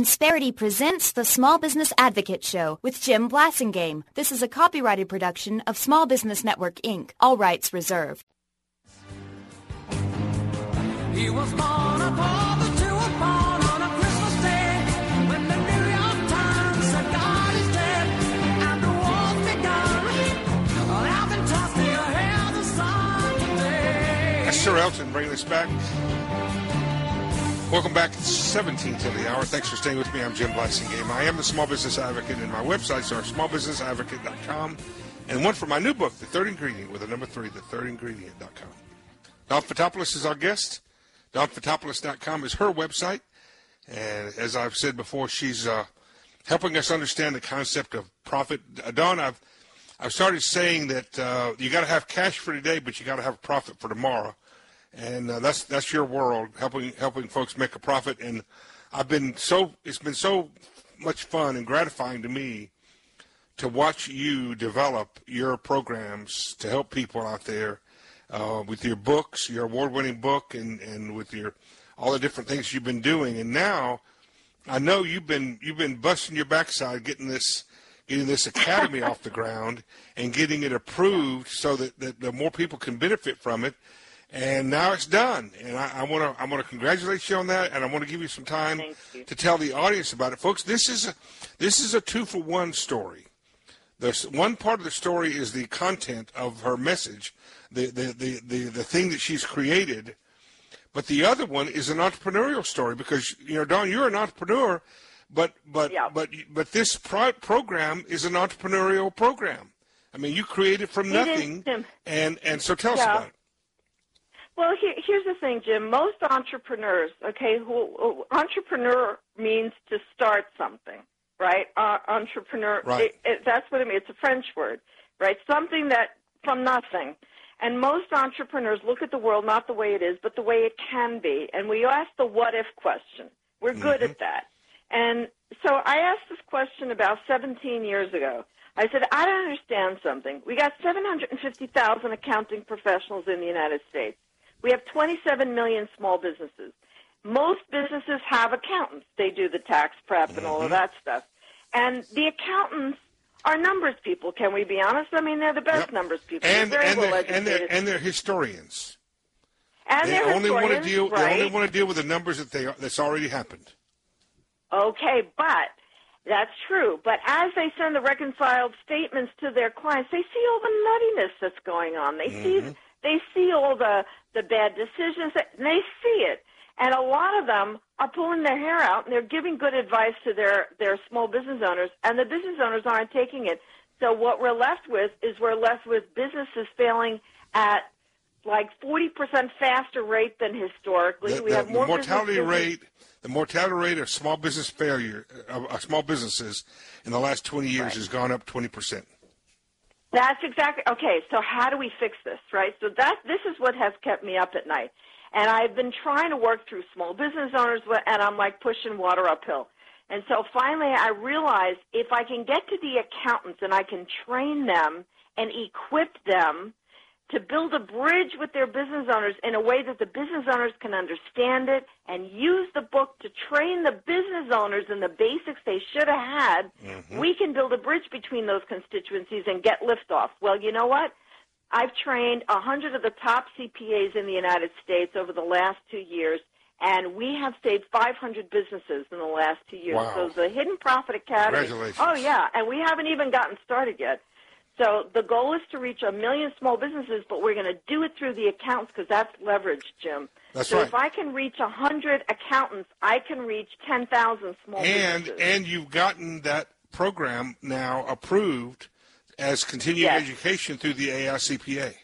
Insperity presents the Small Business Advocate Show with Jim Blasingame. This is a copyrighted production of Small Business Network, Inc. All rights reserved. He was born a father to a born on a Christmas day when the New York Times said God is dead and the war's begun. I've been tossed to your hair the sun today. That's Sir Elton bringing us back. Welcome back. It's 17 till the hour. Thanks for staying with me. I'm Jim Blasingame. I am the Small Business Advocate, and my websites are smallbusinessadvocate.com and one for my new book, The Third Ingredient, with the number 3, thethirdingredient.com. Dawn Fotopoulos is our guest. DawnFotopoulos.com is her website. And as I've said before, she's helping us understand the concept of profit. Dawn, I've started saying that you got to have cash for today, but you got to have a profit for tomorrow. And that's your world, helping folks make a profit. And it's been so much fun and gratifying to me to watch you develop your programs to help people out there with your books, your award-winning book, and with all the different things you've been doing. And now I know you've been busting your backside getting this academy off the ground and getting it approved so that the more people can benefit from it. And now it's done, and I want to congratulate you on that, and I want to give you some time to tell the audience about it, folks. This is a 2-for-1 story. One part of the story is the content of her message, the thing that she's created, but the other one is an entrepreneurial story because Dawn, you're an entrepreneur, but this program is an entrepreneurial program. I mean, you created from nothing, and so tell us about it. Well, here's the thing, Jim. Most entrepreneurs, entrepreneur means to start something, right? Entrepreneur, right. That's what it means. It's a French word, right? Something that from nothing. And most entrepreneurs look at the world not the way it is, but the way it can be. And we ask the what-if question. We're good at that. And so I asked this question about 17 years ago. I said, I don't understand something. We got 750,000 accounting professionals in the United States. We have 27 million small businesses. Most businesses have accountants. They do the tax prep and all of that stuff. And the accountants are numbers people, can we be honest? I mean, they're the best numbers people. And they're historians. And they they're only want to deal. Right? They only want to deal with the numbers that's already happened. Okay, but that's true. But as they send the reconciled statements to their clients, they see all the nuttiness that's going on. They see all the bad decisions, and they see it. And a lot of them are pulling their hair out, and they're giving good advice to their small business owners, and the business owners aren't taking it. So what we're left with is businesses failing at like 40% faster rate than historically. We have more mortality rate. The mortality rate of small business failure, small businesses in the last 20 years has gone up 20%. That's exactly okay. So how do we fix this, right? So this is what has kept me up at night, and I've been trying to work through small business owners, and I'm like pushing water uphill. And so finally, I realized if I can get to the accountants and I can train them and equip them to build a bridge with their business owners in a way that the business owners can understand it and use the book to train the business owners in the basics they should have had, we can build a bridge between those constituencies and get liftoff. Well, you know what? I've trained 100 of the top CPAs in the United States over the last 2 years, and we have saved 500 businesses in the last 2 years. Wow. So the Hidden Profit Academy. Congratulations. Oh, yeah, and we haven't even gotten started yet. So the goal is to reach 1 million small businesses, but we're going to do it through the accountants because that's leverage, Jim. That's right. So if I can reach 100 accountants, I can reach 10,000 small businesses. And you've gotten that program now approved as continuing education through the AICPA.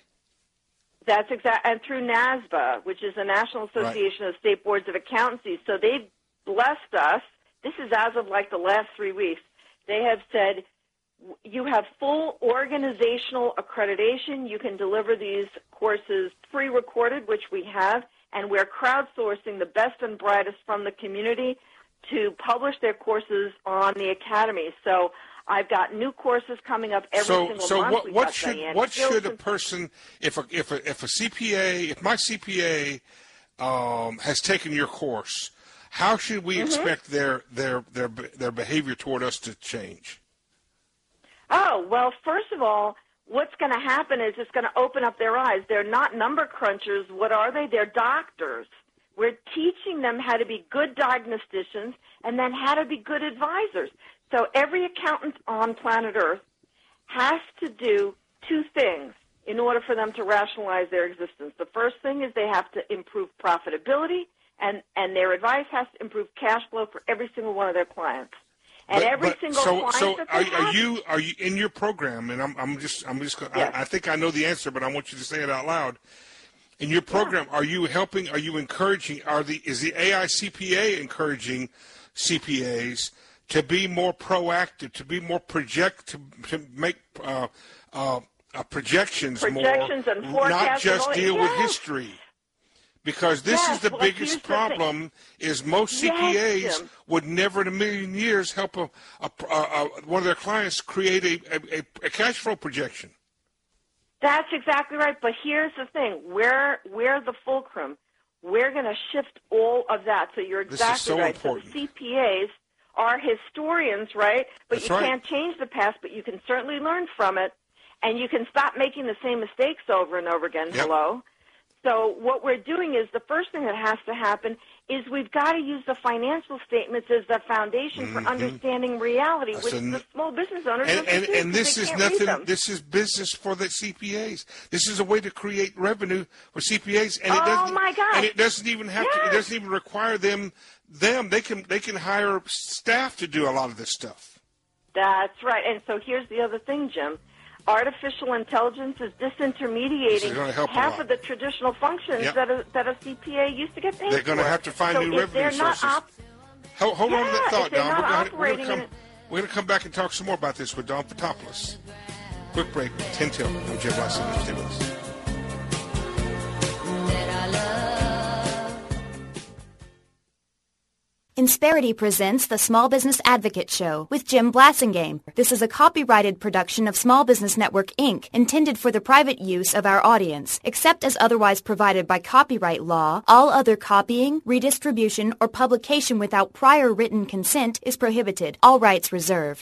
That's exactly, and through NASBA, which is the National Association of State Boards of Accountancy. So they've blessed us. This is as of like the last 3 weeks. They have said, you have full organizational accreditation. You can deliver these courses pre-recorded, which we have, and we're crowdsourcing the best and brightest from the community to publish their courses on the Academy. So I've got new courses coming up every single month. So what should a person, if my CPA has taken your course, how should we expect their behavior toward us to change? Oh, well, first of all, what's going to happen is it's going to open up their eyes. They're not number crunchers. What are they? They're doctors. We're teaching them how to be good diagnosticians and then how to be good advisors. So every accountant on planet Earth has to do two things in order for them to rationalize their existence. The first thing is they have to improve profitability, and their advice has to improve cash flow for every single one of their clients. And every single client that they have. Are you in your program? And I'm just Yes. I think I know the answer, but I want you to say it out loud. In your program, are you helping? Are you encouraging? Is the AI CPA encouraging CPAs to be more proactive, to be more to make projections more, and forecasts, not just deal with yes. history? Because this is the biggest problem: is most CPAs Yes, Jim. would never in a million years help one of their clients create a cash flow projection. That's exactly right. But here's the thing: we're the fulcrum. We're going to shift all of that. So you're exactly This is so right. important. So the CPAs are historians, right? But That's you right. can't change the past, but you can certainly learn from it, and you can stop making the same mistakes over and over again. Yep. Hello. So what we're doing is the first thing that has to happen is we've got to use the financial statements as the foundation for understanding reality, which the small business owners don't do, and this they is can't read nothing. them. This is business for the CPAs. This is a way to create revenue for CPAs, and it Oh, doesn't. my gosh. And it doesn't even have to. It Yes. doesn't even require them. They can hire staff to do a lot of this stuff. That's right. And so here's the other thing, Jim. Artificial intelligence is This disintermediating is gonna help a half lot. of the traditional functions Yep. that a CPA used to get paid They're going to for. have to find so new if they're revenue not sources. Hold on to that Yeah, thought, if they're Don. not We're operating going in- to come back and talk some more about this with Don Patopoulos. Quick break, 10 till. I'm Jim Blessing. Stay with us. Insperity presents the Small Business Advocate Show with Jim Blassingame. This is a copyrighted production of Small Business Network, Inc., intended for the private use of our audience. Except as otherwise provided by copyright law, all other copying, redistribution, or publication without prior written consent is prohibited. All rights reserved.